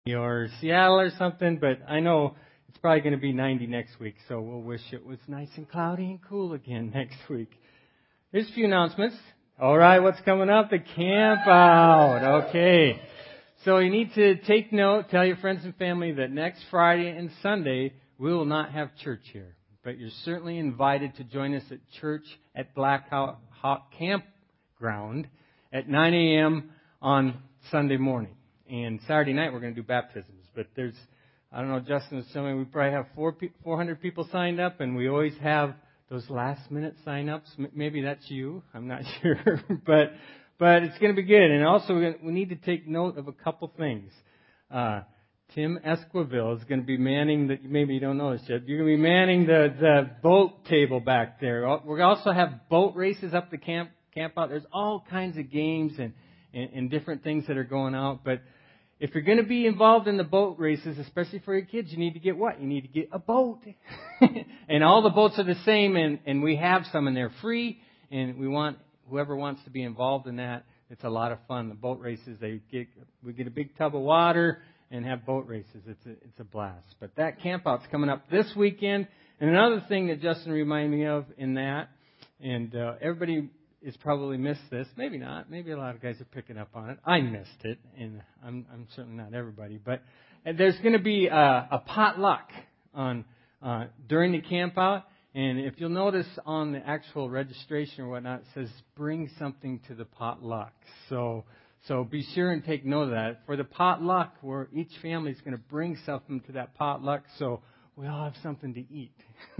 or Seattle or something, but I know it's probably going to be 90 next week, so we'll wish it was nice and cloudy and cool again next week. Here's a few announcements. All right, what's coming up? The camp out. Okay. So you need to take note, tell your friends and family that next Friday and Sunday we will not have church here. But you're certainly invited to join us at church at Black Hawk Campground at 9 a.m. on Sunday morning. And Saturday night we're going to do baptisms. But there's, I don't know, Justin was telling me we probably have 400 people signed up, and we always have those last minute sign-ups. Maybe that's you. I'm not sure. But it's going to be good. And also we need to take note of a couple things. Tim Esquivel is going to be manning maybe you don't know this yet. You're going to be manning the boat table back there. We're going to also have boat races up the camp out. There's all kinds of games and different things that are going out. But if you're going to be involved in the boat races, especially for your kids, you need to get what? You need to get a boat. And all the boats are the same, and we have some, and they're free. And we want whoever wants to be involved in that. It's a lot of fun. The boat races, we get a big tub of water and have boat races. It's a blast. But that camp out's coming up this weekend. And another thing that Justin reminded me of in that, and everybody has probably missed this. Maybe not. Maybe a lot of guys are picking up on it. I missed it, and I'm certainly not everybody. But there's going to be a potluck during the camp out. And if you'll notice on the actual registration or whatnot, it says bring something to the potluck. So be sure and take note of that. For the potluck, where each family is going to bring something to that potluck, so we all have something to eat.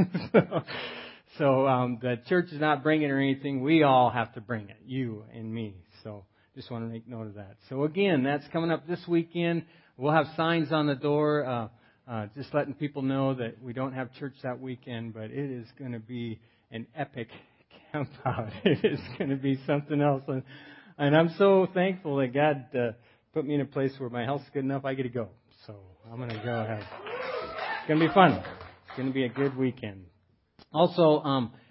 So the church is not bringing or anything. We all have to bring it, you and me. So just want to make note of that. So again, that's coming up this weekend. We'll have signs on the door just letting people know that we don't have church that weekend, but it is going to be an epic camp out. It is going to be something else. And I'm so thankful that God put me in a place where my health's good enough I get to go. So I'm going to go ahead. It's going to be fun. It's going to be a good weekend. Also,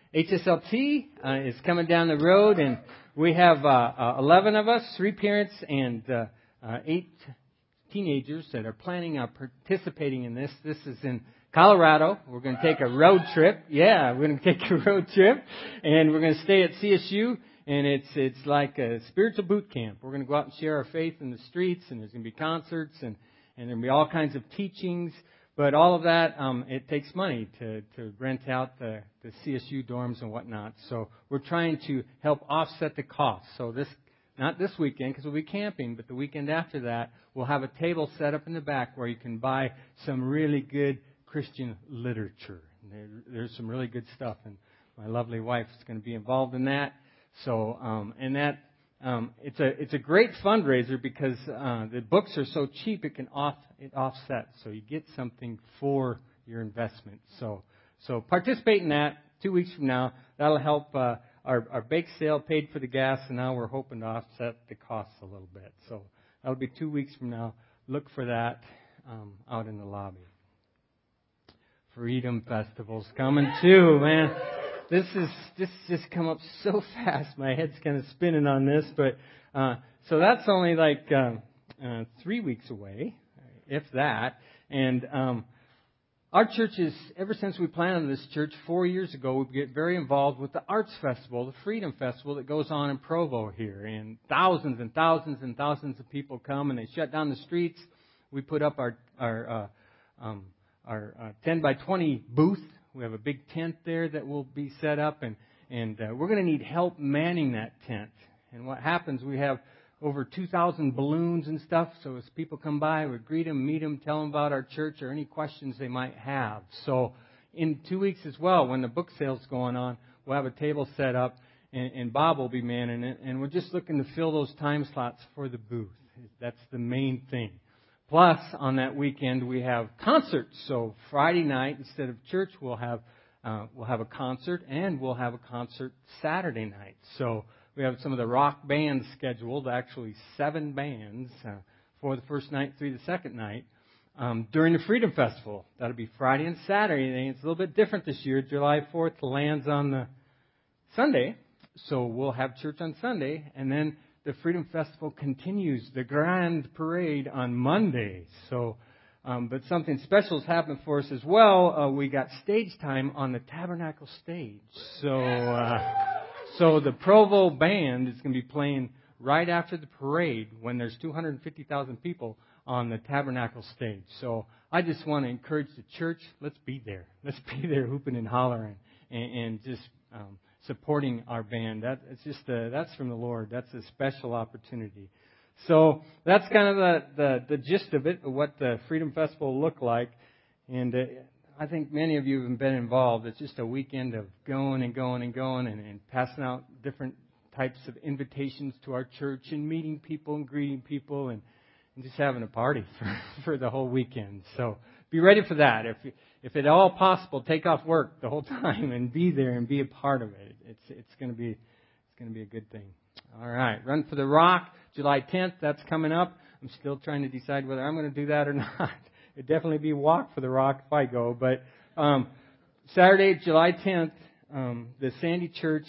HSLT is coming down the road, and we have 11 of us, 3 parents, and 8 teenagers that are planning on participating in this. This is in Colorado. We're going to take a road trip. Yeah, we're going to take a road trip, and we're going to stay at CSU. And it's like a spiritual boot camp. We're going to go out and share our faith in the streets, and there's going to be concerts, and there'll be all kinds of teachings. But all of that, it takes money to rent out the CSU dorms and whatnot. So we're trying to help offset the cost. So not this weekend because we'll be camping, but the weekend after that, we'll have a table set up in the back where you can buy some really good Christian literature. There's some really good stuff, and my lovely wife is going to be involved in that. So, it's a great fundraiser because the books are so cheap it offsets. So you get something for your investment. So participate in that 2 weeks from now. That'll help our bake sale paid for the gas, and now we're hoping to offset the costs a little bit. So that'll be 2 weeks from now. Look for that out in the lobby. Freedom Festival's coming too, man. This just come up so fast. My head's kind of spinning on this, but so that's only like 3 weeks away, if that. And our church is, ever since we planted this church 4 years ago, we get very involved with the Arts Festival, the Freedom Festival that goes on in Provo here, and thousands and thousands and thousands of people come, and they shut down the streets. We put up our 10 by 20 booth. We have a big tent there that will be set up, and we're going to need help manning that tent. And what happens, we have over 2,000 balloons and stuff, so as people come by, we greet them, meet them, tell them about our church or any questions they might have. So in 2 weeks as well, when the book sale's going on, we'll have a table set up, and Bob will be manning it, and we're just looking to fill those time slots for the booth. That's the main thing. Plus, on that weekend, we have concerts. So Friday night, instead of church, we'll have a concert, and we'll have a concert Saturday night. So we have some of the rock bands scheduled, actually 7 bands for the first night through the second night during the Freedom Festival. That'll be Friday and Saturday. And it's a little bit different this year. July 4th lands on the Sunday, so we'll have church on Sunday, and then the Freedom Festival continues, the grand parade on Monday. So, but something special has happened for us as well. We got stage time on the Tabernacle stage. So the Provo band is going to be playing right after the parade when there's 250,000 people on the Tabernacle stage. So I just want to encourage the church, let's be there. Let's be there hooping and hollering and just supporting our band. That's from the Lord. That's a special opportunity. So that's kind of the gist of it, of what the Freedom Festival will look like. And I think many of you have been involved. It's just a weekend of going and going and going and passing out different types of invitations to our church and meeting people and greeting people and just having a party for the whole weekend. So be ready for that. If at all possible, take off work the whole time and be there and be a part of it. It's going to be a good thing. All right, Run for the Rock, July 10th. That's coming up. I'm still trying to decide whether I'm going to do that or not. It'd definitely be Walk for the Rock if I go. But Saturday, July 10th, the Sandy Church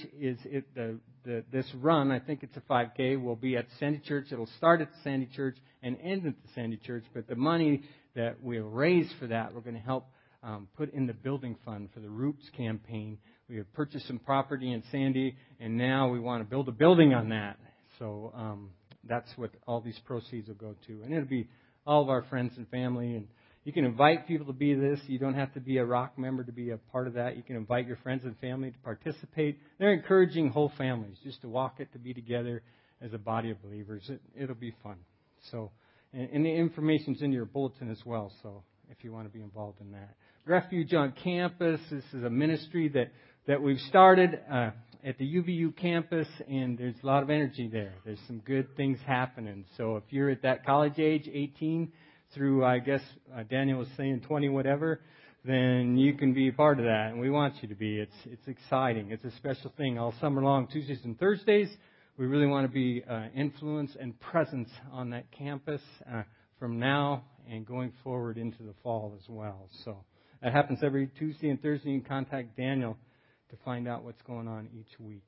this run, I think it's a 5K, will be at Sandy Church. It'll start at the Sandy Church and end at the Sandy Church. But the money that we'll raise for that, we're going to help put in the building fund for the Roots campaign. We have purchased some property in Sandy, and now we want to build a building on that. So that's what all these proceeds will go to. And it'll be all of our friends and family. And you can invite people to be this. You don't have to be a Rock member to be a part of that. You can invite your friends and family to participate. They're encouraging whole families just to walk it, to be together as a body of believers. It'll be fun. So, and the information's in your bulletin as well. So if you want to be involved in that. Refuge on Campus. This is a ministry that we've started at the UVU campus, and there's a lot of energy there. There's some good things happening. So if you're at that college age, 18 through, I guess, Daniel was saying 20 whatever, then you can be a part of that, and we want you to be. It's exciting. It's a special thing all summer long, Tuesdays and Thursdays. We really want to be influence and presence on that campus from now and going forward into the fall as well. So that happens every Tuesday and Thursday. You can contact Daniel to find out what's going on each week.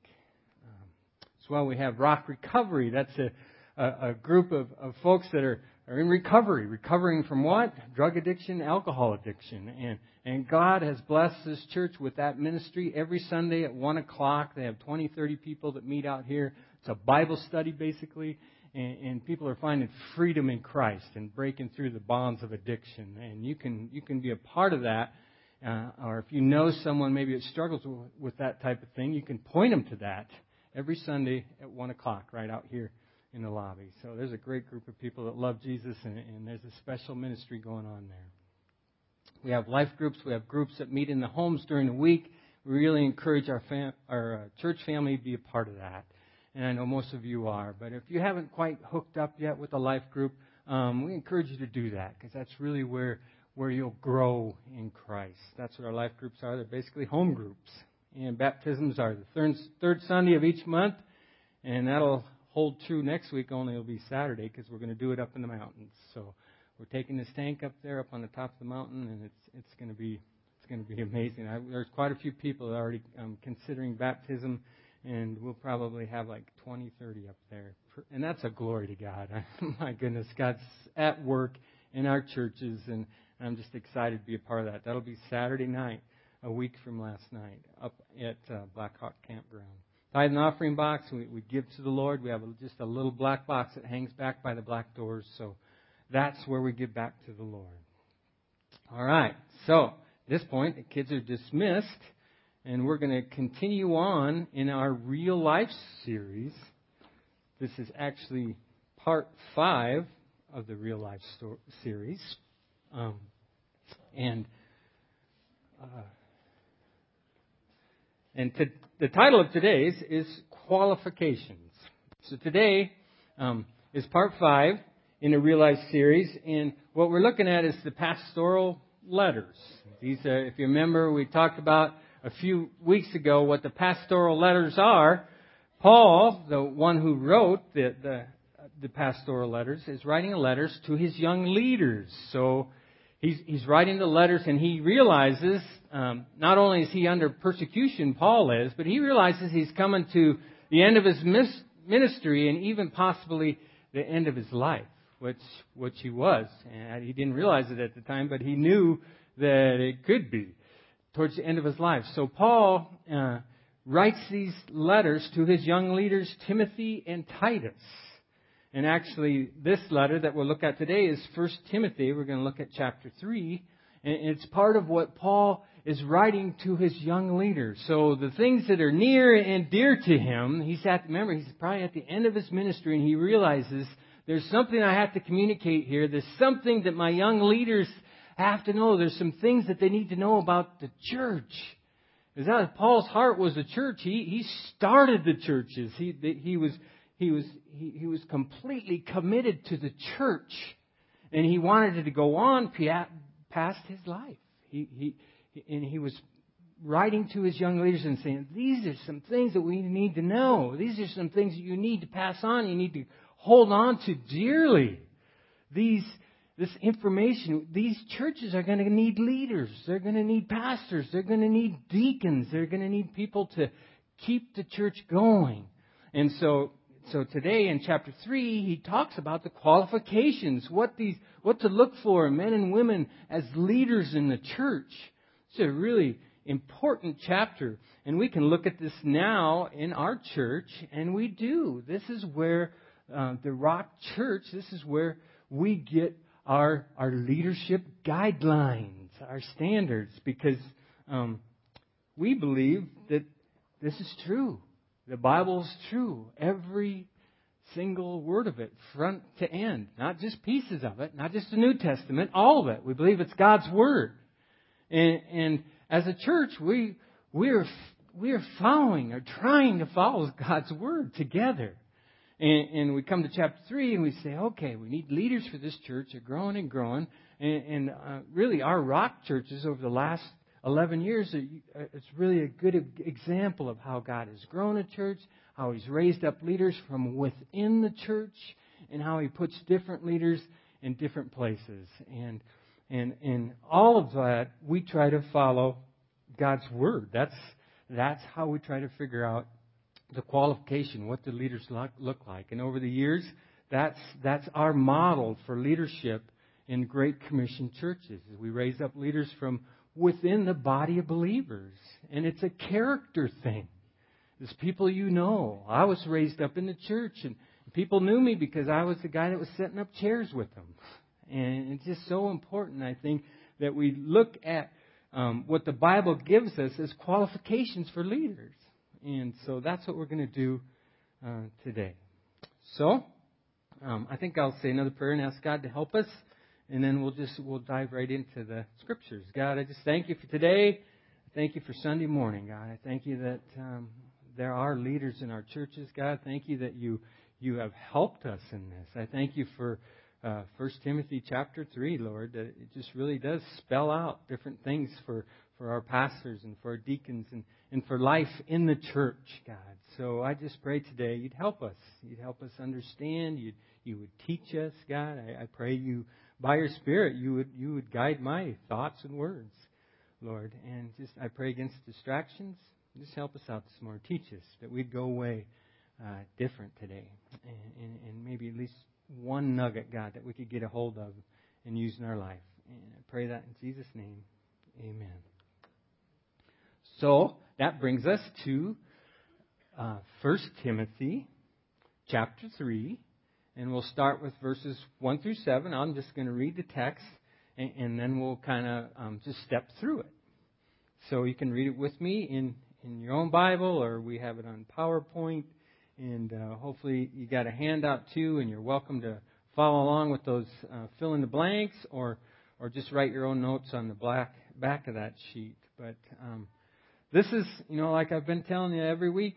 As well, we have Rock Recovery. That's a group of folks that are in recovery. Recovering from what? Drug addiction, alcohol addiction. And God has blessed this church with that ministry every Sunday at 1 o'clock. They have 20, 30 people that meet out here. It's a Bible study, basically. And people are finding freedom in Christ and breaking through the bonds of addiction. And you can be a part of that. Or if you know someone maybe that struggles with that type of thing, you can point them to that every Sunday at 1 o'clock right out here in the lobby. So there's a great group of people that love Jesus, and there's a special ministry going on there. We have life groups. We have groups that meet in the homes during the week. We really encourage our church family to be a part of that. And I know most of you are. But if you haven't quite hooked up yet with a life group, we encourage you to do that, because that's really where you'll grow in Christ. That's what our life groups are. They're basically home groups. And baptisms are the third Sunday of each month. And that'll hold true next week, only it'll be Saturday, because we're going to do it up in the mountains. So we're taking this tank up there, up on the top of the mountain, and it's going to be amazing. There's quite a few people that are already considering baptism, and we'll probably have like 20, 30 up there. And that's a glory to God. My goodness, God's at work in our churches, and I'm just excited to be a part of that. That'll be Saturday night, a week from last night, up at Black Hawk Campground. Tithe and offering box, we give to the Lord. We have just a little black box that hangs back by the black doors. So that's where we give back to the Lord. All right. So at this point, the kids are dismissed. And we're going to continue on in our Real Life series. This is actually part 5 of the Real Life series. The title of today's is Qualifications. So today is part 5 in the Real Life series, and what we're looking at is the pastoral letters. These, if you remember, we talked about a few weeks ago what the pastoral letters are. Paul, the one who wrote the pastoral letters, is writing letters to his young leaders. So he's writing the letters, and he realizes not only is he under persecution, Paul is, but he realizes he's coming to the end of his ministry and even possibly the end of his life, which he was. And he didn't realize it at the time, but he knew that it could be towards the end of his life. So Paul writes these letters to his young leaders, Timothy and Titus. And actually, this letter that we'll look at today is 1 Timothy. We're going to look at chapter 3. And it's part of what Paul is writing to his young leaders. So the things that are near and dear to him, he's probably at the end of his ministry, and he realizes there's something I have to communicate here. There's something that my young leaders have to know. There's some things that they need to know about the church. Because Paul's heart was the church. He started the churches. He was completely committed to the church, and he wanted it to go on past his life. He was writing to his young leaders and saying, these are some things that we need to know. These are some things that you need to pass on. You need to hold on to dearly. This information, these churches are going to need leaders. They're going to need pastors. They're going to need deacons. They're going to need people to keep the church going. And so today in chapter 3, he talks about the qualifications, what to look for in men and women as leaders in the church. It's a really important chapter. And we can look at this now in our church, and we do. This is where the Rock Church, this is where we get our leadership guidelines, our standards, because we believe that this is true. The Bible is true. Every single word of it, front to end. Not just pieces of it, not just the New Testament, all of it. We believe it's God's Word. And as a church, we are following or trying to follow God's Word together. And we come to chapter 3 and we say, okay, we need leaders for this church. They're growing and growing. And really, our Rock churches over the last 11 years, it's really a good example of how God has grown a church, how He's raised up leaders from within the church, and how He puts different leaders in different places. And all of that, we try to follow God's Word. That's how we try to figure out the qualification, what the leaders look like. And over the years, that's our model for leadership in Great Commission churches. We raise up leaders from within the body of believers. And it's a character thing. There's people you know. I was raised up in the church, and people knew me because I was the guy that was setting up chairs with them. And it's just so important, I think, that we look at what the Bible gives us as qualifications for leaders. And so that's what we're going to do today. So I think I'll say another prayer and ask God to help us. And then we'll dive right into the Scriptures. God, I just thank you for today. Thank you for Sunday morning, God. I thank you that there are leaders in our churches, God. Thank you that you have helped us in this. I thank you for 1 Timothy chapter 3, Lord, that it just really does spell out different things for our pastors and for our deacons and for life in the church, God. So I just pray today you'd help us. You'd help us understand. You would teach us, God. I pray you, by your Spirit, you would guide my thoughts and words, Lord. And just I pray against distractions. Just help us out this morning. Teach us that we'd go away different today. And maybe at least one nugget, God, that we could get a hold of and use in our life. And I pray that in Jesus' name. Amen. So that brings us to 1 Timothy chapter 3. And we'll start with verses 1 through 7. I'm just going to read the text, and then we'll kind of just step through it. So you can read it with me in your own Bible, or we have it on PowerPoint. And hopefully you got a handout too, and you're welcome to follow along with those fill in the blanks, or just write your own notes on the back of that sheet. But this is, like I've been telling you every week,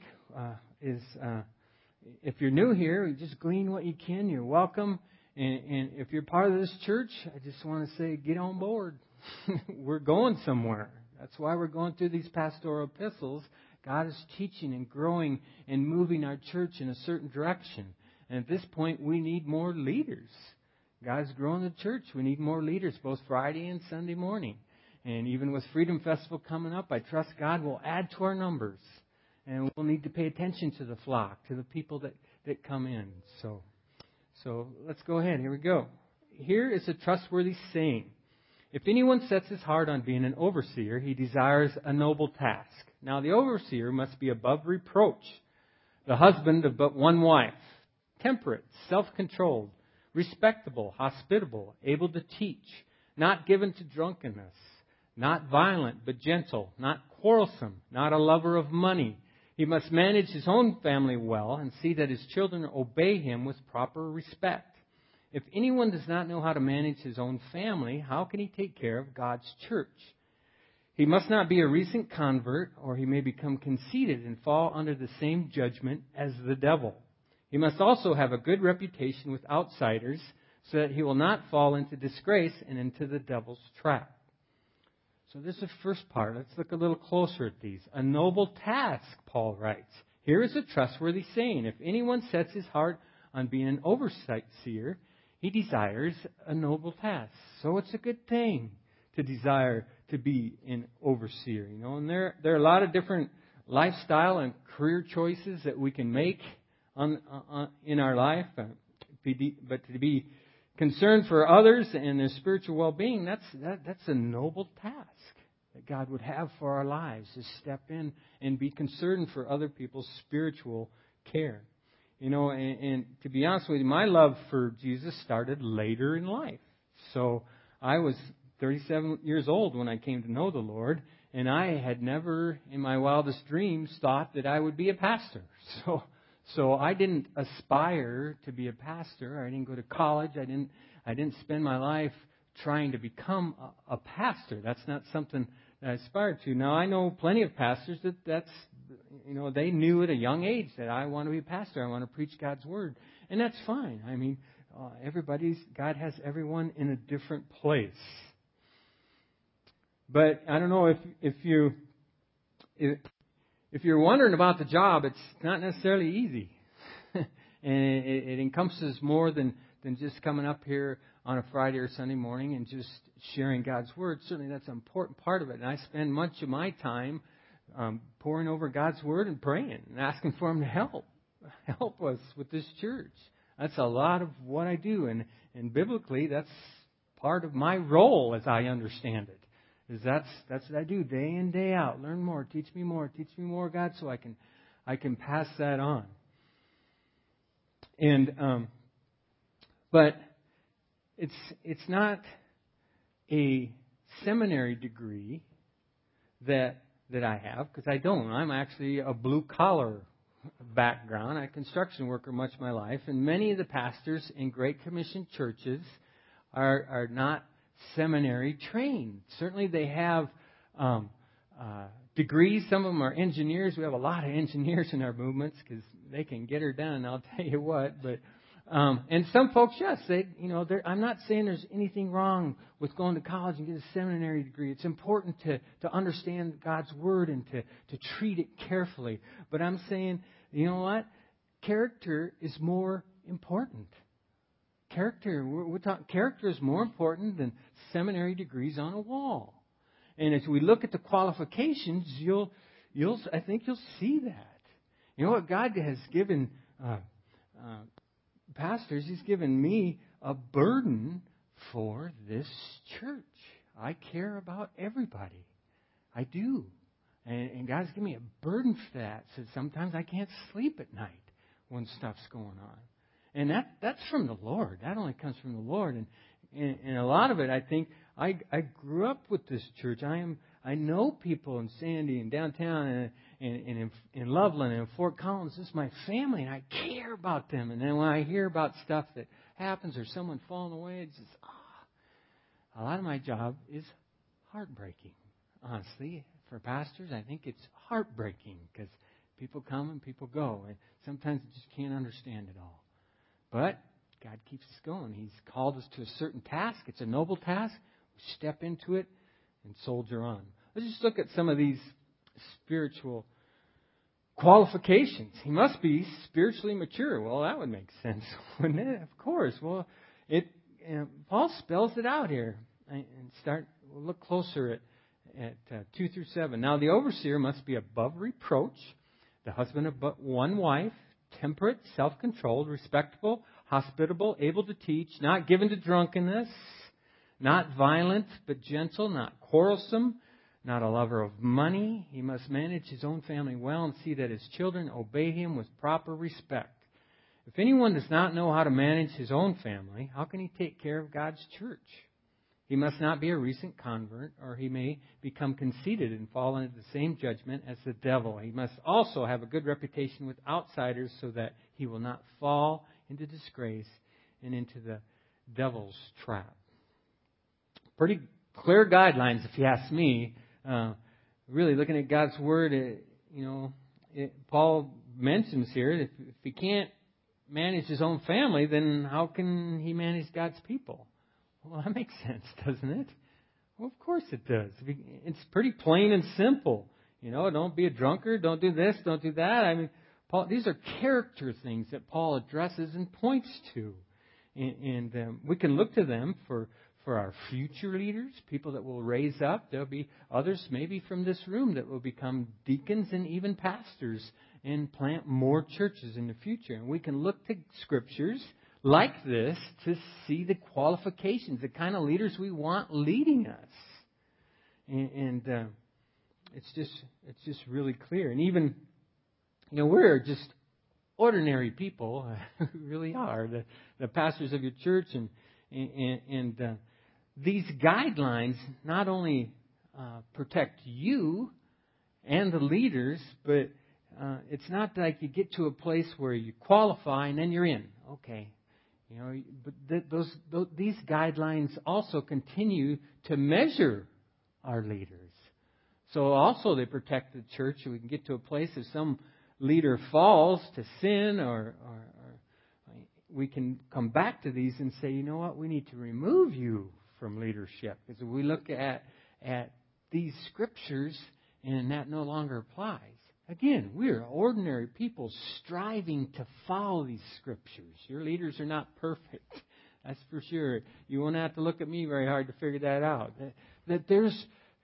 if you're new here, you just glean what you can. You're welcome. And if you're part of this church, I just want to say, get on board. We're going somewhere. That's why we're going through these pastoral epistles. God is teaching and growing and moving our church in a certain direction. And at this point, we need more leaders. God's growing the church. We need more leaders, both Friday and Sunday morning. And even with Freedom Festival coming up, I trust God will add to our numbers. And we'll need to pay attention to the flock, to the people that come in. So let's go ahead. Here we go. Here is a trustworthy saying. If anyone sets his heart on being an overseer, he desires a noble task. Now the overseer must be above reproach, the husband of but one wife, temperate, self-controlled, respectable, hospitable, able to teach, not given to drunkenness, not violent but gentle, not quarrelsome, not a lover of money. He must manage his own family well and see that his children obey him with proper respect. If anyone does not know how to manage his own family, how can he take care of God's church? He must not be a recent convert, or he may become conceited and fall under the same judgment as the devil. He must also have a good reputation with outsiders, so that he will not fall into disgrace and into the devil's trap. So this is the first part. Let's look a little closer at these. A noble task, Paul writes. Here is a trustworthy saying. If anyone sets his heart on being an overseer, he desires a noble task. So it's a good thing to desire to be an overseer. And there are a lot of different lifestyle and career choices that we can make in our life. But to be concerned for others and their spiritual well-being, that's a noble task that God would have for our lives, to step in and be concerned for other people's spiritual care. And to be honest with you, my love for Jesus started later in life. So I was 37 years old when I came to know the Lord, and I had never in my wildest dreams thought that I would be a pastor. So I didn't aspire to be a pastor. I didn't go to college. I didn't spend my life trying to become a pastor. That's not something that I aspired to. Now, I know plenty of pastors they knew at a young age that I want to be a pastor. I want to preach God's Word. And that's fine. I mean, God has everyone in a different place. But I don't know if you're wondering about the job, it's not necessarily easy. And it encompasses more than just coming up here on a Friday or Sunday morning and just sharing God's Word. Certainly that's an important part of it. And I spend much of my time poring over God's Word and praying and asking for Him to help us with this church. That's a lot of what I do. And biblically, that's part of my role as I understand it. That's what I do day in, day out. Learn more, teach me more, God, so I can pass that on. And but it's not a seminary degree that I have, because I don't. I'm actually a blue collar background. I'm a construction worker much of my life, and many of the pastors in Great Commission churches are not seminary trained. Certainly they have degrees. Some of them are engineers. We have a lot of engineers in our movements because they can get her done, I'll tell you what. But and some folks, yes, I'm not saying there's anything wrong with going to college and get a seminary degree. It's important to understand God's Word and to treat it carefully. But I'm saying, you know what? Character is more important. Character is more important than seminary degrees on a wall. And as we look at the qualifications, I think you'll see that. You know what? God has given pastors. He's given me a burden for this church. I care about everybody. I do. And God's given me a burden for that. So sometimes I can't sleep at night when stuff's going on. And that's from the Lord. That only comes from the Lord. And a lot of it, I think, I grew up with this church. I know people in Sandy and downtown and in Loveland and in Fort Collins. This is my family, and I care about them. And then when I hear about stuff that happens or someone falling away, it's just, a lot of my job is heartbreaking. Honestly, for pastors, I think it's heartbreaking because people come and people go. And sometimes you just can't understand it all. But God keeps us going. He's called us to a certain task. It's a noble task. We step into it and soldier on. Let's just look at some of these spiritual qualifications. He must be spiritually mature. Well, that would make sense, wouldn't it? Of course. Well, Paul spells it out here. We'll look closer at 2 through 7. Now, the overseer must be above reproach, the husband of but one wife, temperate, self-controlled, respectable, hospitable, able to teach, not given to drunkenness, not violent but gentle, not quarrelsome, not a lover of money. He must manage his own family well and see that his children obey him with proper respect. If anyone does not know how to manage his own family, how can he take care of God's church? He must not be a recent convert, or he may become conceited and fall into the same judgment as the devil. He must also have a good reputation with outsiders so that he will not fall into disgrace and into the devil's trap. Pretty clear guidelines, if you ask me. Really looking at God's Word, Paul mentions here, if he can't manage his own family, then how can he manage God's people? Well, that makes sense, doesn't it? Well, of course it does. It's pretty plain and simple. Don't be a drunkard, don't do this, don't do that. I mean, these are character things that Paul addresses and points to. And we can look to them for our future leaders, people that will raise up. There'll be others maybe from this room that will become deacons and even pastors and plant more churches in the future. And we can look to scriptures like this to see the qualifications, the kind of leaders we want leading us. And it's just really clear. And even, we're just ordinary people. We really are. The pastors of your church and these guidelines not only protect you and the leaders, but it's not like you get to a place where you qualify and then you're in. Okay. But these guidelines also continue to measure our leaders. So also they protect the church. We can get to a place if some leader falls to sin or we can come back to these and say, you know what, we need to remove you from leadership. Because if we look at these scriptures and that no longer applies. Again, we're ordinary people striving to follow these scriptures. Your leaders are not perfect. That's for sure. You won't have to look at me very hard to figure that out. That there's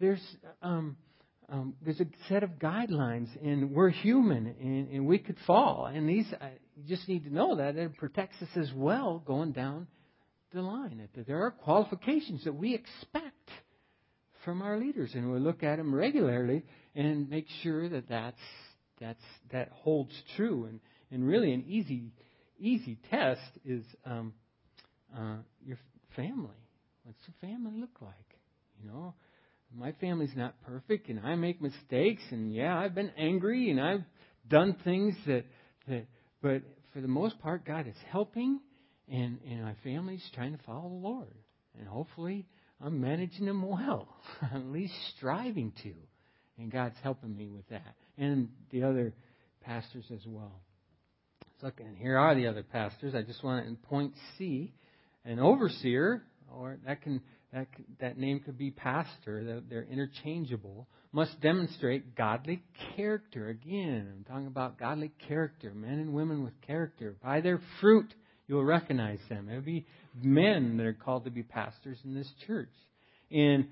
a set of guidelines, and we're human, and we could fall. And these, you just need to know that it protects us as well going down the line. That there are qualifications that we expect from our leaders, and we look at them regularly and make sure that holds true. And really, an easy test is your family. What's the family look like? My family's not perfect, and I make mistakes, and I've been angry, and I've done things but for the most part, God is helping, and my family's trying to follow the Lord. And hopefully, I'm managing them well, at least striving to. And God's helping me with that. And the other pastors as well. So, and here are the other pastors. I just want to, in point C, an overseer, or that name could be pastor. They're interchangeable. Must demonstrate godly character. Again, I'm talking about godly character. Men and women with character. By their fruit, you'll recognize them. There'll be men that are called to be pastors in this church. And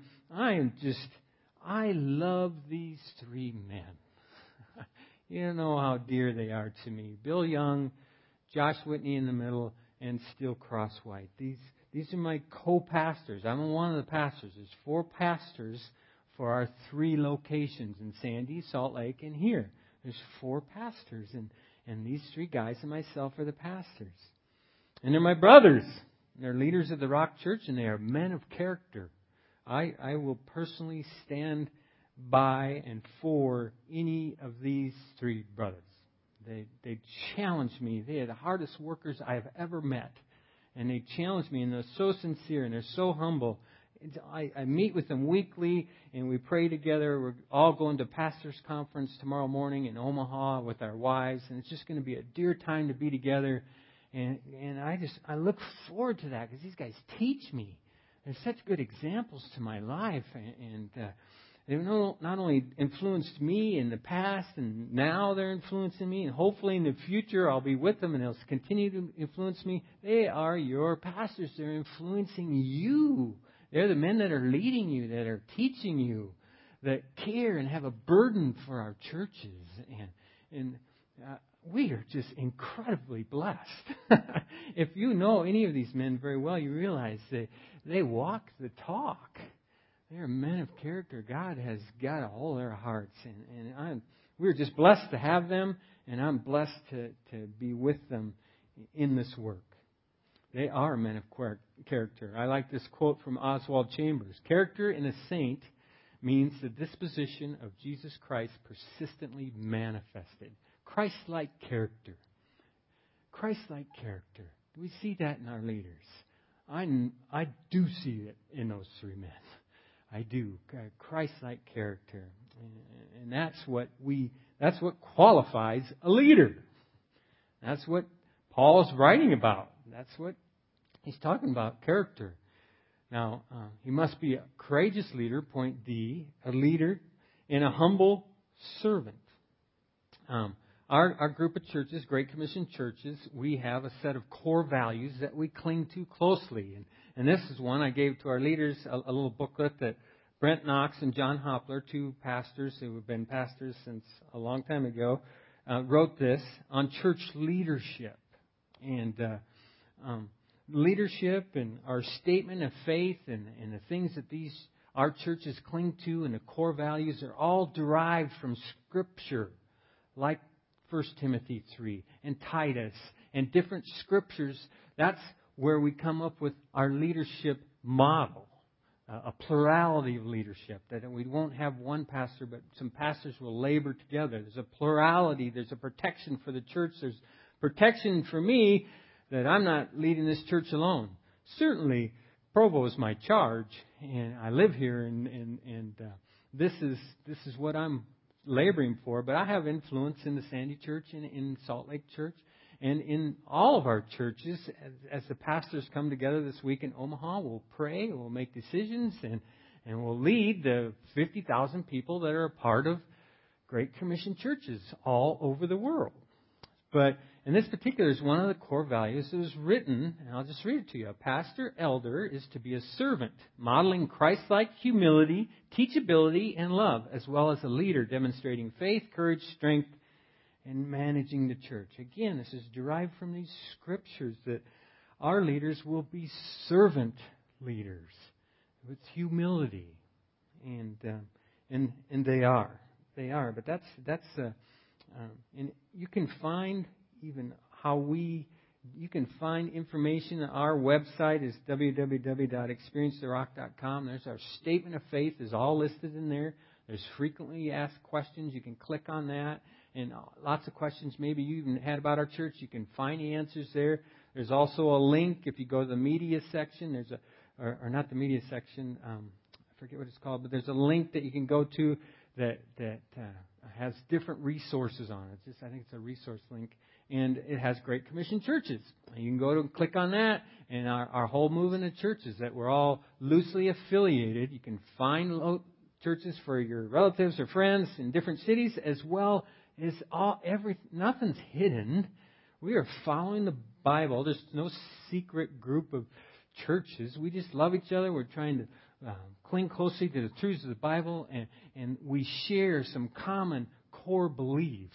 I love these three men. You know how dear they are to me. Bill Young, Josh Whitney in the middle, and Steele Crosswhite. These are my co-pastors. I'm one of the pastors. There's 4 pastors for our 3 locations in Sandy, Salt Lake, and here. There's 4 pastors, and these 3 guys and myself are the pastors. And they're my brothers. They're leaders of the Rock Church, and they are men of character. I will personally stand by and for any of these 3 brothers. They challenge me. They are the hardest workers I have ever met. And they challenge me, and they're so sincere, and they're so humble. I meet with them weekly, and we pray together. We're all going to Pastors' Conference tomorrow morning in Omaha with our wives, and it's just going to be a dear time to be together. And I look forward to that because these guys teach me. They're such good examples to my life, and they've not only influenced me in the past, and now they're influencing me, and hopefully in the future I'll be with them and they'll continue to influence me. They are your pastors. They're influencing you. They're the men that are leading you, that are teaching you, that care and have a burden for our churches. And we are just incredibly blessed. If you know any of these men very well, you realize they walk the talk. They're men of character. God has got a hold of their hearts, and we're just blessed to have them, and I'm blessed to be with them in this work. They are men of character. I like this quote from Oswald Chambers. Character in a saint means the disposition of Jesus Christ persistently manifested. Christ-like character. Christ-like character. We see that in our leaders. I do see it in those three men. I do. Christ-like character. And that's what qualifies a leader. That's what Paul's writing about. That's what he's talking about, character. Now, he must be a courageous leader, point D, a leader, and a humble servant. Our group of churches, Great Commission churches, we have a set of core values that we cling to closely. And this is one I gave to our leaders, a little booklet that Brent Knox and John Hopler, two pastors who have been pastors since a long time ago, wrote this on church leadership. And leadership and our statement of faith and the things that our churches cling to and the core values are all derived from Scripture, like 1 Timothy 3 and Titus and different Scriptures. That's where we come up with our leadership model, a plurality of leadership, that we won't have one pastor, but some pastors will labor together. There's a plurality. There's a protection for the church. There's protection for me that I'm not leading this church alone. Certainly, Provo is my charge, and I live here, and this is what I'm laboring for. But I have influence in the Sandy Church and in Salt Lake Church, and in all of our churches. As the pastors come together this week in Omaha, we'll pray, we'll make decisions, and we'll lead the 50,000 people that are a part of Great Commission churches all over the world. But in this particular is one of the core values that was written, and I'll just read it to you. A pastor elder is to be a servant, modeling Christ-like humility, teachability, and love, as well as a leader demonstrating faith, courage, strength, and managing the church. Again, this is derived from these scriptures that our leaders will be servant leaders with humility, and they are. But that's and you can find even you can find information. Our website is www.experiencetherock.com. There's our statement of faith is all listed in there. There's frequently asked questions. You can click on that. And lots of questions maybe you even had about our church. You can find the answers there. There's also a link if you go to the media section. There's or not the media section. I forget what it's called, but there's a link that you can go to that has different resources on it. I think it's a resource link, and it has Great Commission churches. And you can go to and click on that, and our whole movement of churches that we're all loosely affiliated. You can find churches for your relatives or friends in different cities, as well as nothing's hidden. We are following the Bible. There's no secret group of churches. We just love each other. We're trying to cling closely to the truths of the Bible, and we share some common core beliefs,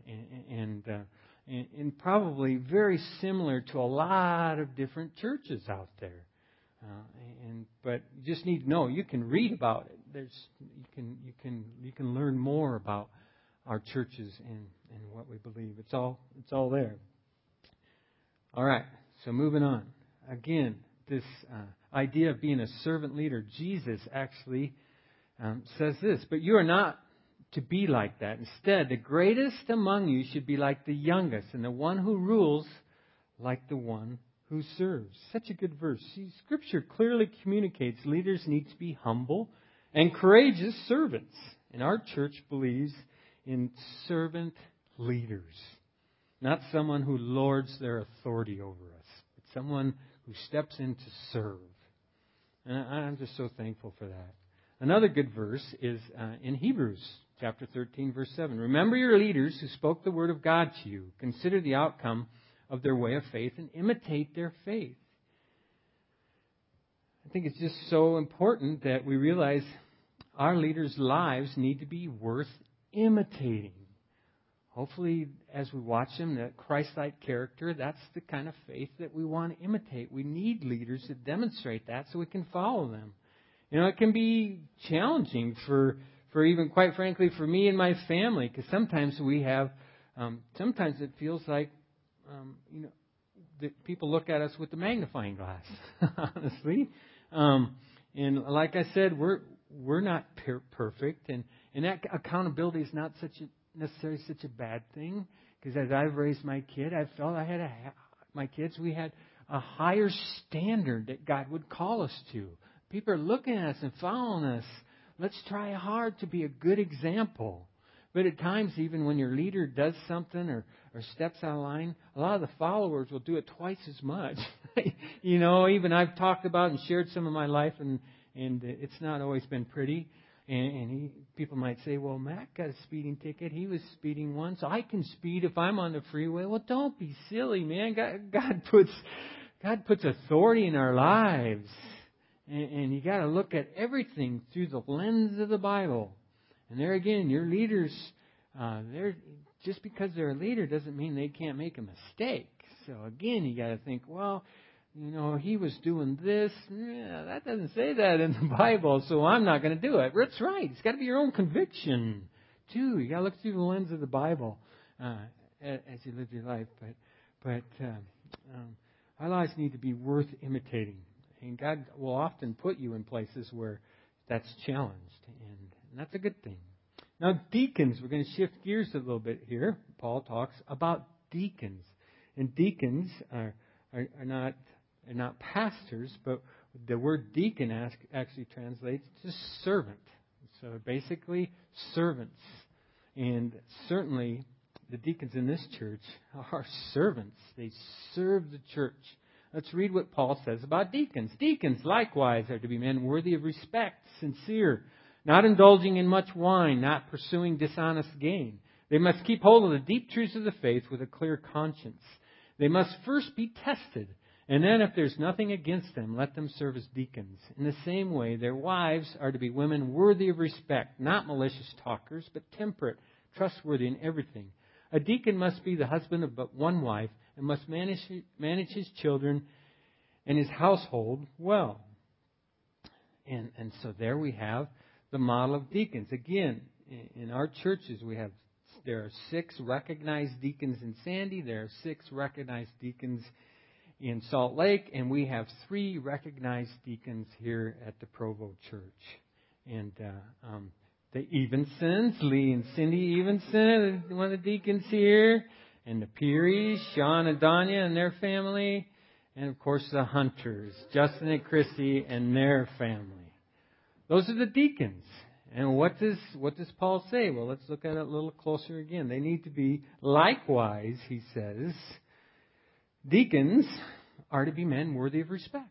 and probably very similar to a lot of different churches out there. But you just need to know. You can read about it. You can learn more about our churches and what we believe. It's all there. All right. So moving on. Again, this idea of being a servant leader. Jesus actually says this, but you are not to be like that. Instead, the greatest among you should be like the youngest, and the one who rules like the one who serves. Such a good verse. See, Scripture clearly communicates leaders need to be humble and courageous servants. And our church believes in servant leaders. Not someone who lords their authority over us, but someone who steps in to serve. And I'm just so thankful for that. Another good verse is in Hebrews chapter 13, verse 7. Remember your leaders who spoke the word of God to you. Consider the outcome of their way of faith and imitate their faith. I think it's just so important that we realize our leaders' lives need to be worth imitating. hopefully, as we watch them, that Christ-like character, that's the kind of faith that we want to imitate. We need leaders that demonstrate that so we can follow them. It can be challenging for even, quite frankly, for me and my family, because sometimes we have, sometimes it feels like, that people look at us with the magnifying glass, honestly. And like I said, we're not perfect, and that accountability is not necessarily such a bad thing. Because as I've raised my kid, I felt my kids, we had a higher standard that God would call us to. People are looking at us and following us. Let's try hard to be a good example. But at times, even when your leader does something or steps out of line, a lot of the followers will do it twice as much. Even I've talked about and shared some of my life, and it's not always been pretty. And people might say, well, Matt got a speeding ticket. He was speeding once. I can speed if I'm on the freeway. Well, don't be silly, man. God puts authority in our lives. And you got to look at everything through the lens of the Bible. And there again, your leaders, just because they're a leader doesn't mean they can't make a mistake. So again, you got to think, well, he was doing this. Yeah, that doesn't say that in the Bible, so I'm not going to do it. That's right. It's got to be your own conviction, too. You got to look through the lens of the Bible as you live your life. But our lives need to be worth imitating. And God will often put you in places where that's challenged. And that's a good thing. Now, deacons, we're going to shift gears a little bit here. Paul talks about deacons. And deacons are not pastors, but the word deacon actually translates to servant. So basically, servants. And certainly, the deacons in this church are servants. They serve the church. Let's read what Paul says about deacons. Deacons, likewise, are to be men worthy of respect, sincere, not indulging in much wine, not pursuing dishonest gain. They must keep hold of the deep truths of the faith with a clear conscience. They must first be tested, and then if there's nothing against them, let them serve as deacons. In the same way, their wives are to be women worthy of respect, not malicious talkers, but temperate, trustworthy in everything. A deacon must be the husband of but one wife, and must manage his children and his household well. And so there we have the model of deacons. Again, in our churches, there are 6 recognized deacons in Sandy. There are 6 recognized deacons in Salt Lake, and we have 3 recognized deacons here at the Provo Church. And the Evensons, Lee and Cindy Evenson, one of the deacons here. And the Pearies, Sean and Danya and their family. And, of course, the Hunters, Justin and Chrissy and their family. Those are the deacons. And what does Paul say? Well, let's look at it a little closer again. They need to be likewise, he says. Deacons are to be men worthy of respect.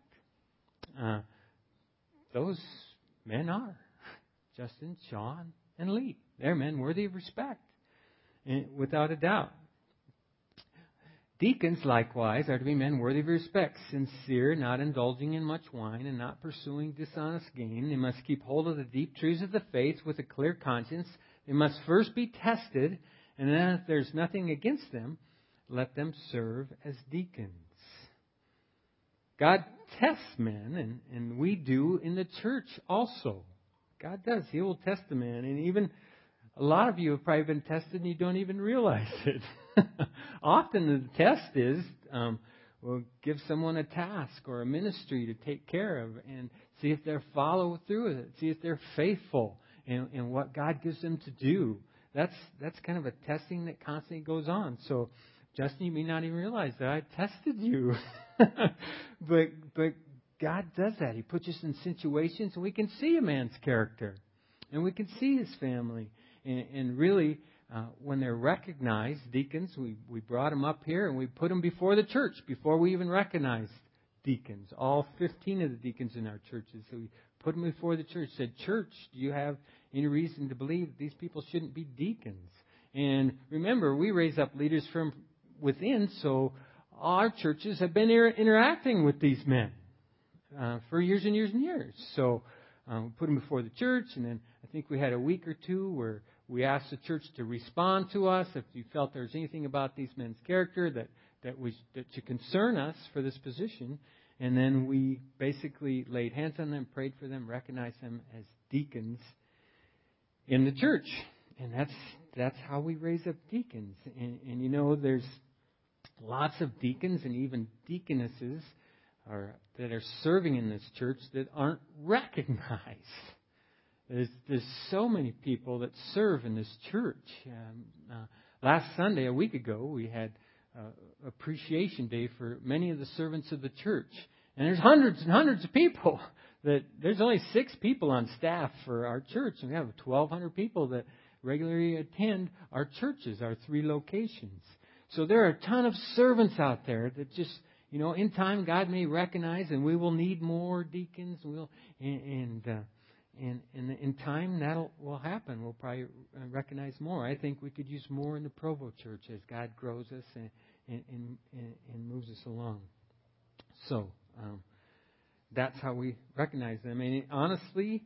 Those men are. Justin, Sean, and Lee. They're men worthy of respect. And without a doubt. Deacons, likewise, are to be men worthy of respect, sincere, not indulging in much wine, and not pursuing dishonest gain. They must keep hold of the deep truths of the faith with a clear conscience. They must first be tested, and then if there's nothing against them, let them serve as deacons. God tests men, and we do in the church also. God does. He will test the man, and even a lot of you have probably been tested and you don't even realize it. Often the test is, we'll give someone a task or a ministry to take care of and see if they'll follow through with it. See if they're faithful in what God gives them to do. That's kind of a testing that constantly goes on. So, Justin, you may not even realize that I tested you. but God does that. He puts us in situations and we can see a man's character. And we can see his family. And really, when they're recognized, deacons, we brought them up here and we put them before the church before we even recognized deacons. All 15 of the deacons in our churches. So we put them before the church. Said, church, do you have any reason to believe that these people shouldn't be deacons? And remember, we raise up leaders from within, so our churches have been interacting with these men for years and years and years. So we put them before the church, and then I think we had a week or two where we asked the church to respond to us if you felt there was anything about these men's character that should concern us for this position. And then we basically laid hands on them, prayed for them, recognized them as deacons in the church. And that's how we raise up deacons. And you know, there's lots of deacons and even deaconesses that are serving in this church that aren't recognized. There's so many people that serve in this church. Last Sunday, a week ago, we had Appreciation Day for many of the servants of the church. And there's hundreds and hundreds of people. There's only 6 people on staff for our church. And we have 1,200 people that regularly attend our churches, our 3 locations. So there are a ton of servants out there that just, you know, in time God may recognize, and we will need more deacons. And in time that will happen. We'll probably recognize more. I think we could use more in the Provo Church as God grows us and moves us along. So that's how we recognize them. And honestly,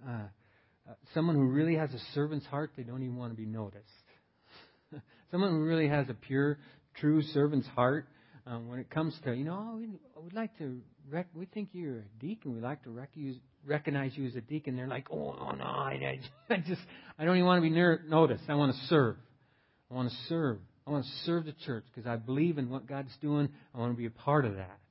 someone who really has a servant's heart, they don't even want to be noticed. Someone who really has a pure, true servant's heart, when it comes to, you know, we'd like to, we think you're a deacon. We'd like to recognize you as a deacon. They're like, oh no, I don't even want to be noticed. I want to serve. I want to serve the church because I believe in what God's doing. I want to be a part of that.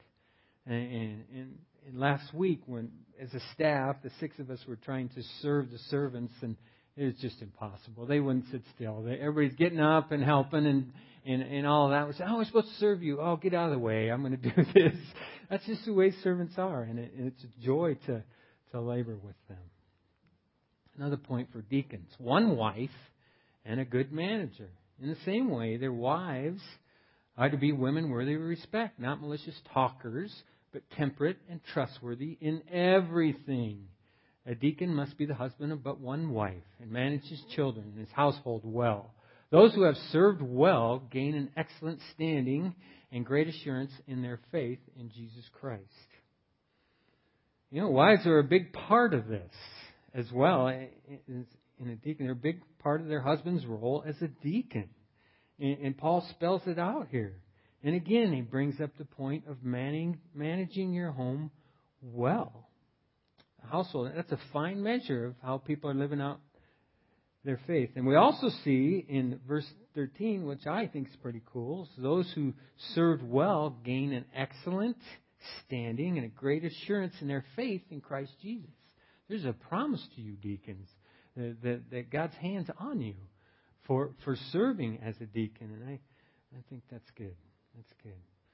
And last week, when as a staff, the 6 of us were trying to serve the servants, and it was just impossible. They wouldn't sit still. Everybody's getting up and helping and all of that. We said, we're supposed to serve you. Oh, get out of the way. I'm going to do this. That's just the way servants are, and it's a joy to labor with them. Another point for deacons: one wife and a good manager. In the same way, their wives are to be women worthy of respect, not malicious talkers, but temperate and trustworthy in everything. A deacon must be the husband of but one wife and manage his children and his household well. Those who have served well gain an excellent standing and great assurance in their faith in Jesus Christ. You know, wives are a big part of this as well. In a deacon, they're a big part of their husband's role as a deacon. And Paul spells it out here. And again, he brings up the point of managing your home well. A household, that's a fine measure of how people are living out their faith. And we also see in verse 13, which I think is pretty cool, so those who served well gain an excellent standing and a great assurance in their faith in Christ Jesus. There's a promise to you, deacons, that God's hand's on you for serving as a deacon. And I think that's good. That's good.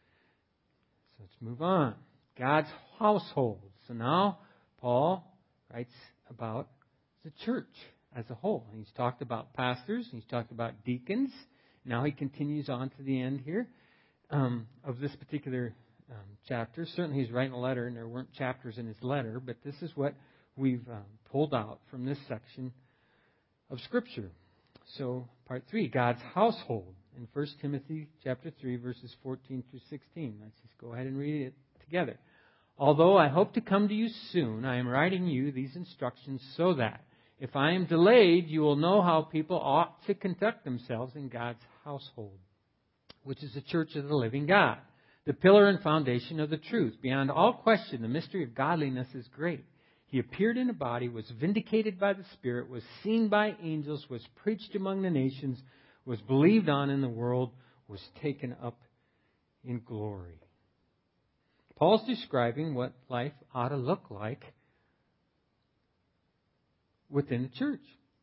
So let's move on. God's household. So now Paul writes about the church as a whole. He's talked about pastors. He's talked about deacons. Now he continues on to the end here of this particular chapter. Certainly he's writing a letter, and there weren't chapters in his letter, but this is what we've pulled out from this section of Scripture. So part 3, God's household. In 1 Timothy chapter 3, verses 14 through 16. Let's just go ahead and read it together. Although I hope to come to you soon, I am writing you these instructions so that if I am delayed, you will know how people ought to conduct themselves in God's household, which is the church of the living God, the pillar and foundation of the truth. Beyond all question, the mystery of godliness is great. He appeared in a body, was vindicated by the Spirit, was seen by angels, was preached among the nations, was believed on in the world, was taken up in glory. Paul's describing what life ought to look like within the church.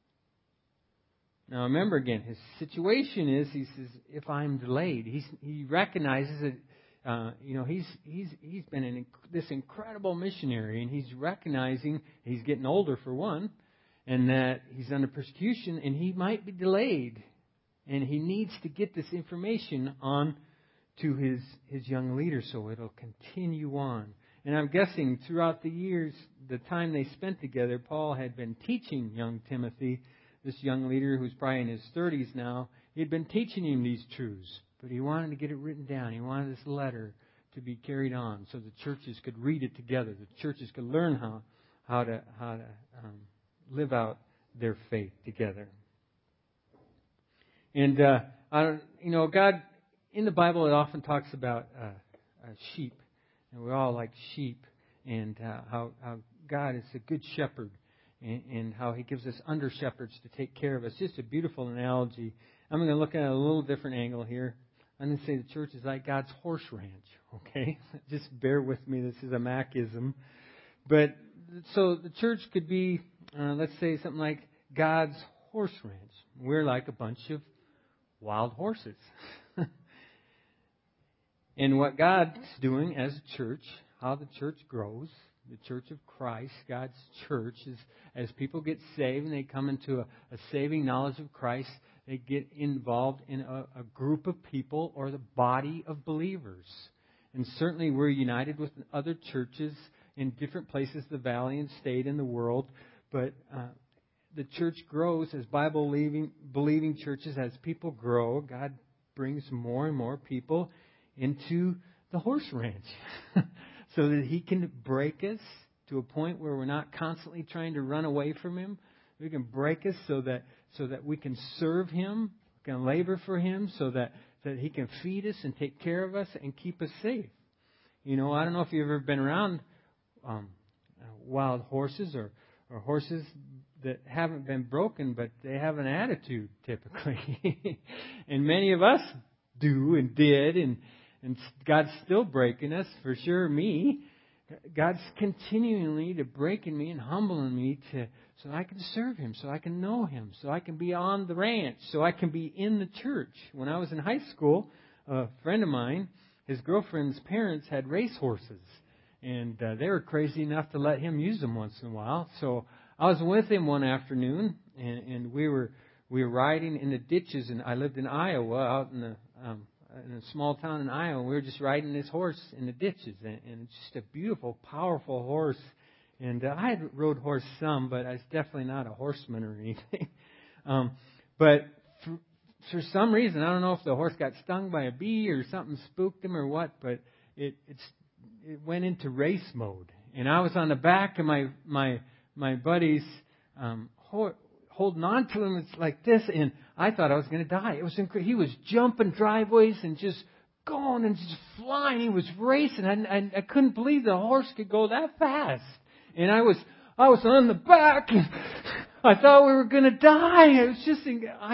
Now remember again, his situation is, he says, if I'm delayed, he recognizes that he's been this incredible missionary, and he's recognizing he's getting older for one, and that he's under persecution, and he might be delayed. And he needs to get this information on to his young leaders so it'll continue on. And I'm guessing throughout the years, the time they spent together, Paul had been teaching young Timothy, this young leader who's probably in his 30s now. He had been teaching him these truths, but he wanted to get it written down. He wanted this letter to be carried on so the churches could read it together. The churches could learn how to live out their faith together. And God in the Bible, it often talks about sheep, and we're all like sheep, and how God is a good shepherd, and how He gives us under shepherds to take care of us. Just a beautiful analogy. I'm going to look at it a little different angle here. I'm going to say the church is like God's horse ranch. Okay, just bear with me. This is a Macism, but so the church could be, let's say, something like God's horse ranch. We're like a bunch of wild horses. And what God's doing as a church, how the church grows, the church of Christ, God's church, is as people get saved and they come into a saving knowledge of Christ, they get involved in a group of people or the body of believers. And certainly we're united with other churches in different places, the valley and state in the world. But the church grows as Bible-believing churches. As people grow, God brings more and more people into the horse ranch so that He can break us to a point where we're not constantly trying to run away from Him. We can break us so that we can serve Him, we can labor for Him, so that He can feed us and take care of us and keep us safe. I don't know if you've ever been around wild horses or horses that haven't been broken, but they have an attitude typically. And many of us do and did, and God's still breaking us, for sure me. God's continually to breaking me and humbling me so I can serve Him, so I can know Him, so I can be on the ranch, so I can be in the church. When I was in high school, a friend of mine, his girlfriend's parents had race horses, and they were crazy enough to let him use them once in a while. So I was with him one afternoon, and we were riding in the ditches, and I lived in Iowa, out in a small town in Iowa. We were just riding this horse in the ditches, and it's just a beautiful, powerful horse. And I had rode horse some, but I was definitely not a horseman or anything. But for some reason, I don't know if the horse got stung by a bee or something spooked him or what, but it went into race mode. And I was on the back of my buddy's holding on to him. It's like this, and I thought I was going to die. It was incredible. He was jumping driveways and just going and just flying. He was racing. I couldn't believe the horse could go that fast. And I was on the back, and I thought we were going to die. It was just,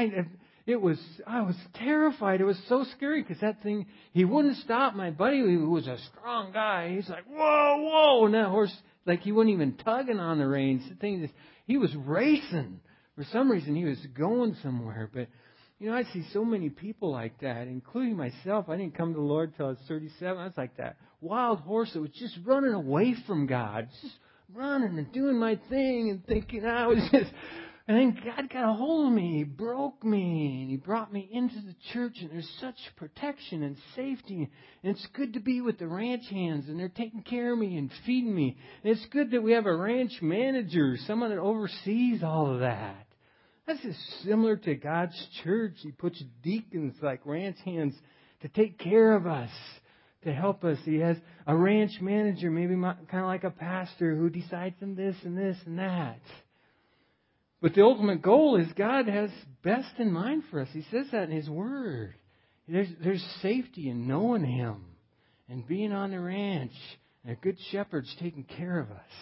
I was terrified. It was so scary because that thing, he wouldn't stop. My buddy, who was a strong guy, he's like, whoa, whoa, and that horse, like he wasn't even tugging on the reins. The thing, he was racing. For some reason, he was going somewhere. But, I see so many people like that, including myself. I didn't come to the Lord till I was 37. I was like that wild horse that was just running away from God. Just running and doing my thing and thinking I was just... And then God got a hold of me. He broke me. And He brought me into the church. And there's such protection and safety. And it's good to be with the ranch hands. And they're taking care of me and feeding me. And it's good that we have a ranch manager, someone that oversees all of that. That's just similar to God's church. He puts deacons like ranch hands to take care of us, to help us. He has a ranch manager, maybe kind of like a pastor, who decides on this and this and that. But the ultimate goal is God has best in mind for us. He says that in His Word. There's safety in knowing Him and being on the ranch. And a good shepherd's taking care of us.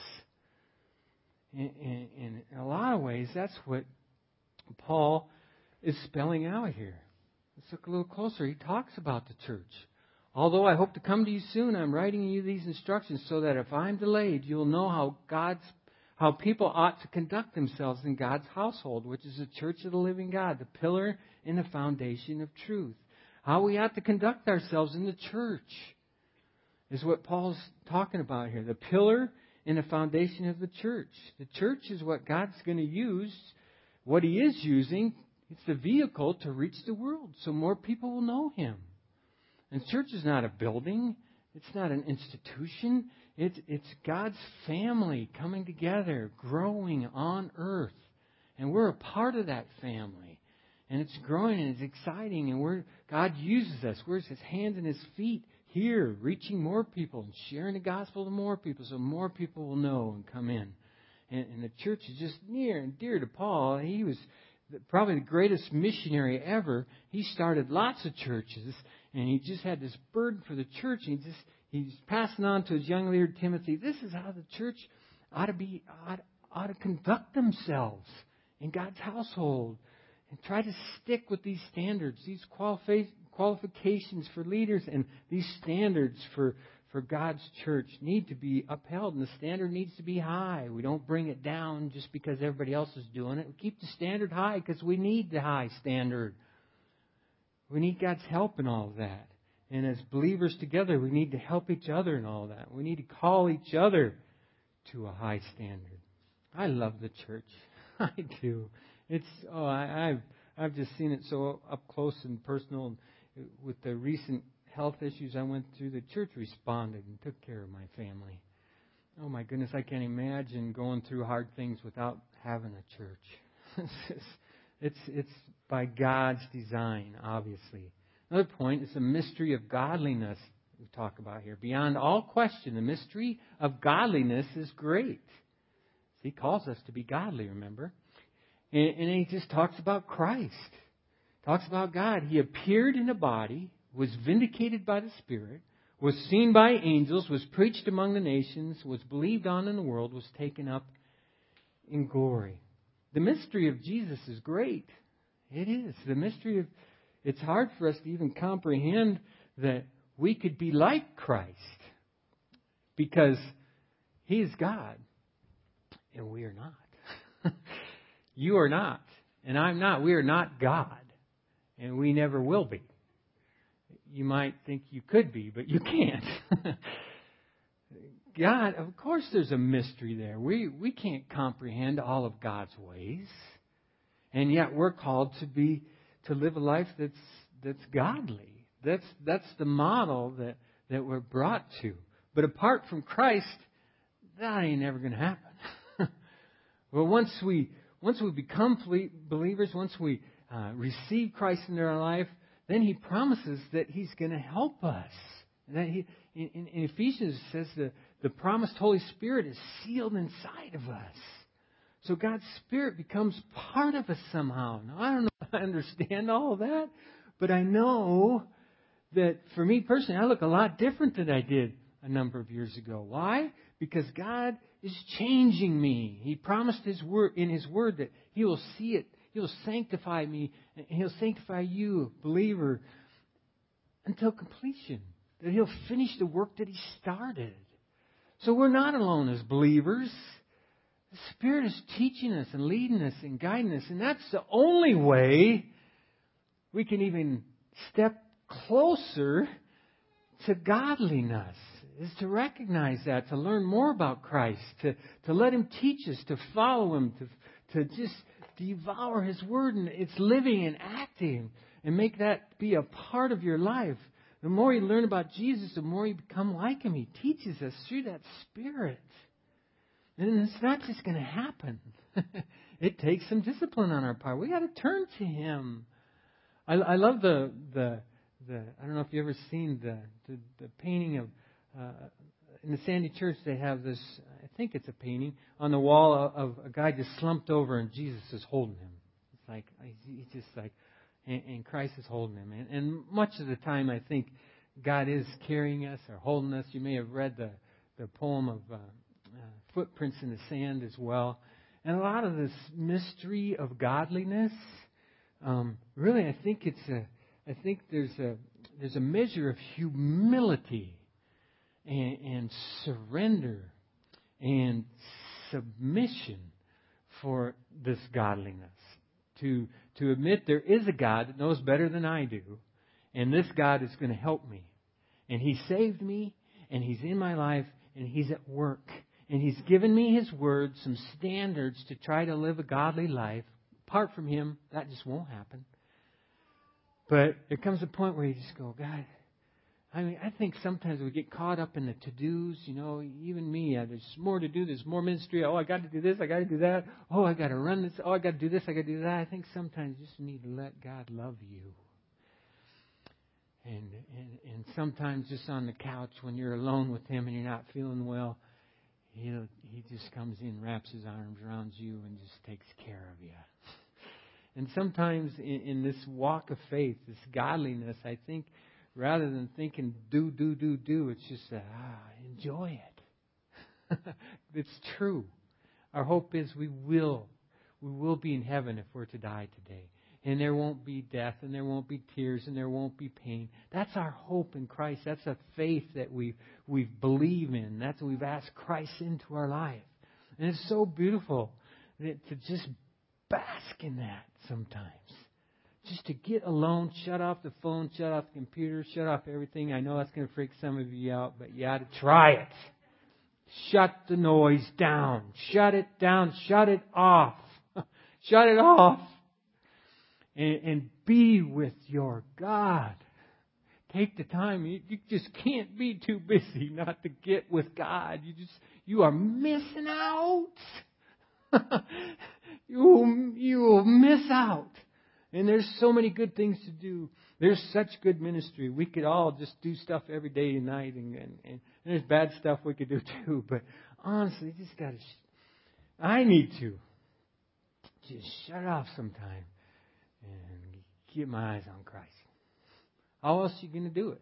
In a lot of ways, that's what Paul is spelling out here. Let's look a little closer. He talks about the church. Although I hope to come to you soon, I'm writing you these instructions so that if I'm delayed, you'll know how people ought to conduct themselves in God's household, which is the church of the living God, the pillar and the foundation of truth. How we ought to conduct ourselves in the church is what Paul's talking about here. The pillar and the foundation of the church. The church is what God's going to use, what He is using. It's the vehicle to reach the world so more people will know Him. And church is not a building. It's not an institution. It's God's family coming together, growing on earth. And we're a part of that family. And it's growing and it's exciting. And God uses us. We're His hands and His feet here, reaching more people and sharing the gospel to more people so more people will know and come in. And the church is just near and dear to Paul. probably the greatest missionary ever. He started lots of churches, and he just had this burden for the church. And he's passing on to his young leader Timothy. This is how the church ought to conduct themselves in God's household, and try to stick with these standards, these qualifications for leaders, and these standards for God's church need to be upheld, and the standard needs to be high. We don't bring it down just because everybody else is doing it. We keep the standard high because we need the high standard. We need God's help in all of that. And as believers together, we need to help each other in all that. We need to call each other to a high standard. I love the church. I do. I've just seen it so up close and personal. With the recent health issues I went through, the church responded and took care of my family. Oh my goodness, I can't imagine going through hard things without having a church. It's by God's design, obviously. Another point is the mystery of godliness we talk about here. Beyond all question, the mystery of godliness is great. He calls us to be godly, remember? And he just talks about Christ. Talks about God. He appeared in a body, was vindicated by the Spirit, was seen by angels, was preached among the nations, was believed on in the world, was taken up in glory. The mystery of Jesus is great. It is. The mystery of... It's hard for us to even comprehend that we could be like Christ, because He is God and we are not. You are not, and I'm not. We are not God, and we never will be. You might think you could be, but you can't. God, of course there's a mystery there. We can't comprehend all of God's ways. And yet we're called to live a life that's godly. That's the model that we're brought to. But apart from Christ, that ain't never going to happen. Well, once we become believers, once we receive Christ into our life, then He promises that He's going to help us. That in Ephesians it says the promised Holy Spirit is sealed inside of us. So God's Spirit becomes part of us somehow. Now, I don't know if I understand all of that, but I know that for me personally, I look a lot different than I did a number of years ago. Why? Because God is changing me. He promised in His Word that He will see it. He will sanctify me, and He'll sanctify you, believer, until completion. That He'll finish the work that He started. So we're not alone as believers. The Spirit is teaching us and leading us and guiding us. And that's the only way we can even step closer to godliness, is to recognize that, to learn more about Christ, to let Him teach us, to follow Him, to just devour His Word and its living and acting, and make that be a part of your life. The more you learn about Jesus, the more you become like Him. He teaches us through that Spirit. And it's not just going to happen. It takes some discipline on our part. We got to turn to Him. I love the I don't know if you've ever seen the painting of in the Sandy Church. They have this, I think it's a painting on the wall of a guy just slumped over and Jesus is holding him. It's like he's just like, and Christ is holding him. And much of the time, I think God is carrying us or holding us. You may have read the poem of Footprints in the Sand as well. And a lot of this mystery of godliness, really, I think there's a measure of humility and surrender and submission for this godliness. To admit there is a God that knows better than I do, and this God is going to help me. And He saved me, and He's in my life, and He's at work. And He's given me His Word, some standards to try to live a godly life. Apart from Him, that just won't happen. But there comes a point where you just go, God, I think sometimes we get caught up in the to-dos, even me. There's more to do. There's more ministry. Oh, I got to do this. I got to do that. Oh, I got to run this. Oh, I got to do this. I got to do that. I think sometimes you just need to let God love you. And sometimes just on the couch when you're alone with Him and you're not feeling well, He just comes in, wraps His arms around you, and just takes care of you. And sometimes in this walk of faith, this godliness, I think rather than thinking do, it's just enjoy it. It's true. Our hope is we will be in heaven if we're to die today. And there won't be death, and there won't be tears, and there won't be pain. That's our hope in Christ. That's a faith that we believe in. That's what we've asked Christ into our life. And it's so beautiful to just bask in that sometimes. Just to get alone, shut off the phone, shut off the computer, shut off everything. I know that's going to freak some of you out, but you ought to try it. Shut the noise down. Shut it down. Shut it off. Shut it off. And be with your God. Take the time. You just can't be too busy not to get with God. You are missing out. You will miss out. And there's so many good things to do. There's such good ministry. We could all just do stuff every day and night. And there's bad stuff we could do too. But honestly, you just got to... I need to just shut off sometime and keep my eyes on Christ. How else are you going to do it?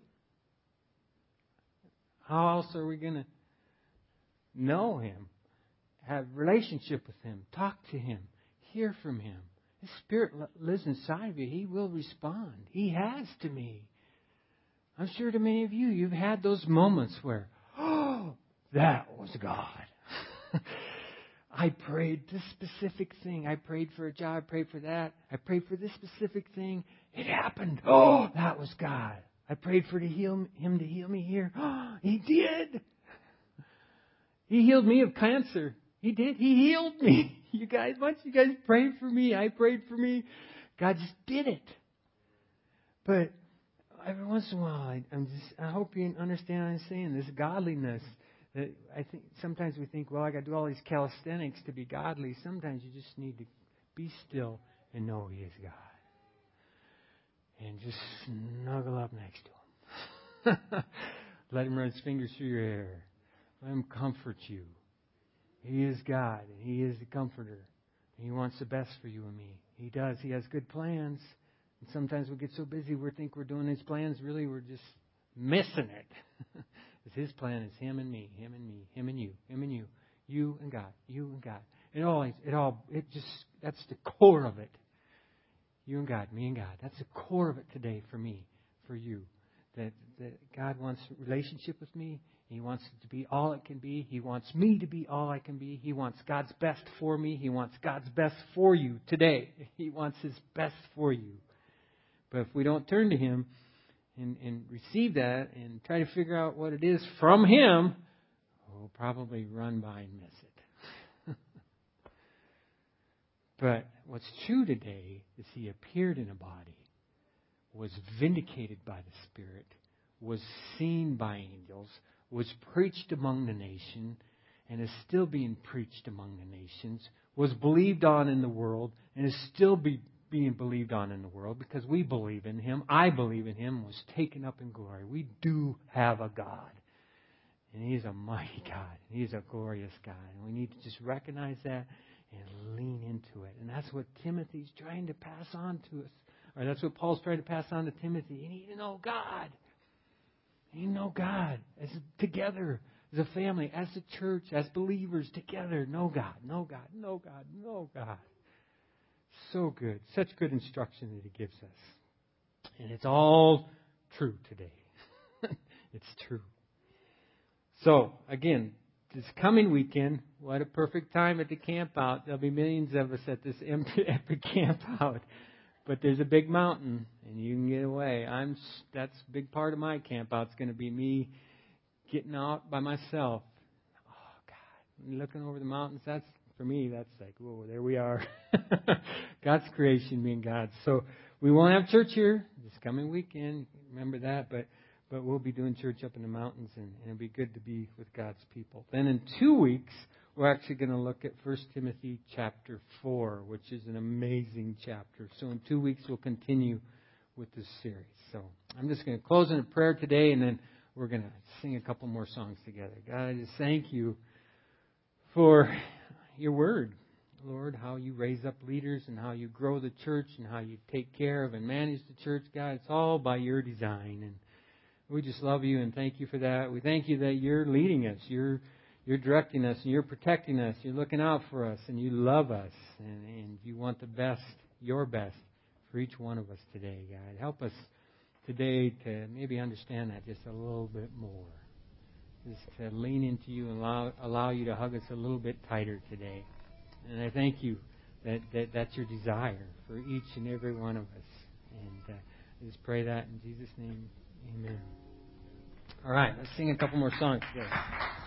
How else are we going to know Him, have a relationship with Him, talk to Him, hear from Him? His Spirit lives inside of you. He will respond. He has to me. I'm sure to many of you, you've had those moments where, oh, that was God. I prayed this specific thing. I prayed for a job. I prayed for that. I prayed for this specific thing. It happened. Oh, that was God. I prayed for Him to heal me here. Oh, He did. He healed me of cancer. He did. He healed me. You guys, once you guys prayed for me, I prayed for me. God just did it. But every once in a while, I hope you understand what I'm saying. This godliness. That I think sometimes we think, well, I got to do all these calisthenics to be godly. Sometimes you just need to be still and know He is God. And just snuggle up next to Him. Let Him run His fingers through your hair. Let Him comfort you. He is God, and He is the comforter. And He wants the best for you and me. He does. He has good plans. And sometimes we get so busy we think we're doing His plans. Really, we're just missing it. Because His plan is Him and me, Him and me, Him and you, Him and you. You and God, you and God. That's the core of it. You and God, me and God. That's the core of it today for me, for you. That God wants a relationship with me. He wants it to be all it can be. He wants me to be all I can be. He wants God's best for me. He wants God's best for you today. He wants His best for you. But if we don't turn to Him and receive that and try to figure out what it is from Him, we'll probably run by and miss it. But what's true today is He appeared in a body, was vindicated by the Spirit, was seen by angels, was preached among the nation, and is still being preached among the nations, was believed on in the world, and is still being believed on in the world because we believe in Him. I believe in Him, was taken up in glory. We do have a God. And He's a mighty God. And He's a glorious God. And we need to just recognize that and lean into it. And that's what Timothy's trying to pass on to us. Or that's what Paul's trying to pass on to Timothy. You need to know God. You know God as together, as a family, as a church, as believers together. Know God, know God, know God, know God. So good. Such good instruction that He gives us. And it's all true today. It's true. So, again, this coming weekend, what a perfect time at the camp out. There'll be millions of us at this epic camp out. But there's a big mountain, and you can get away. That's a big part of my camp out. It's going to be me getting out by myself. Oh, God. Looking over the mountains, for me, that's like, whoa, there we are. God's creation being God. So we won't have church here this coming weekend. Remember that. But we'll be doing church up in the mountains, and it'll be good to be with God's people. Then in 2 weeks, we're actually going to look at 1 Timothy chapter 4, which is an amazing chapter. So in 2 weeks, we'll continue with this series. So I'm just going to close in a prayer today, and then we're going to sing a couple more songs together. God, I just thank You for Your Word. Lord, how you raise up leaders and how you grow the church and how you take care of and manage the church, God. It's all by your design. And we just love you and thank you for that. We thank you that you're leading us. You're directing us and you're protecting us. You're looking out for us and you love us. And you want the best, your best, for each one of us today, God. Help us today to maybe understand that just a little bit more. Just to lean into you and allow you to hug us a little bit tighter today. And I thank you that that's your desire for each and every one of us. And I just pray that in Jesus' name. Amen. All right, let's sing a couple more songs together.